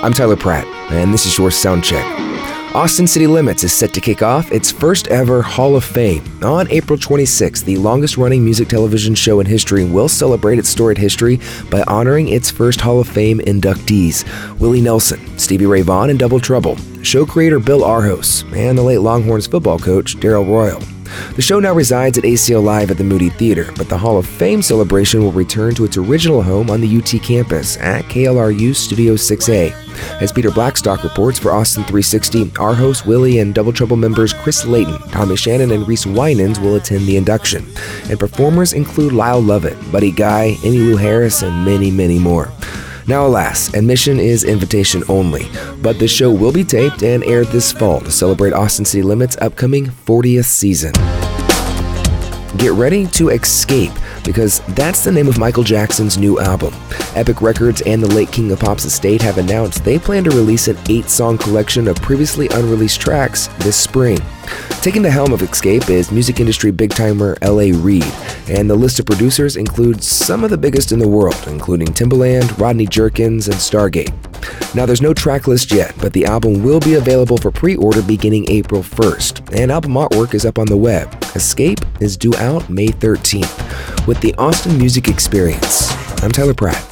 I'm Tyler Pratt, and this is your Sound Check. Austin City Limits is set to kick off its first ever Hall of Fame. On April 26th, the longest-running music television show in history will celebrate its storied history by honoring its first Hall of Fame inductees, Willie Nelson, Stevie Ray Vaughan, and Double Trouble, show creator Bill Arhos, and the late Longhorns football coach Darrell Royal. The show now resides at ACL Live at the Moody Theater, but the Hall of Fame celebration will return to its original home on the UT campus at KLRU Studio 6A. As Peter Blackstock reports for Austin 360, Arhos, Willie, and Double Trouble members Chris Layton, Tommy Shannon, and Reese Winans will attend the induction. And performers include Lyle Lovett, Buddy Guy, Emmylou Harris, and many, many more. Now, alas, admission is invitation only, but the show will be taped and aired this fall to celebrate Austin City Limits' upcoming 40th season. Get ready to escape, because that's the name of Michael Jackson's new album. Epic Records and the late King of Pop's estate have announced they plan to release an 8-song collection of previously unreleased tracks this spring. Taking the helm of Escape is music industry big-timer L.A. Reid, and the list of producers includes some of the biggest in the world, including Timbaland, Rodney Jerkins, and Stargate. Now, there's no track list yet, but the album will be available for pre-order beginning April 1st, and album artwork is up on the web. Escape is due out May 13th. With the Austin Music Experience, I'm Tyler Pratt.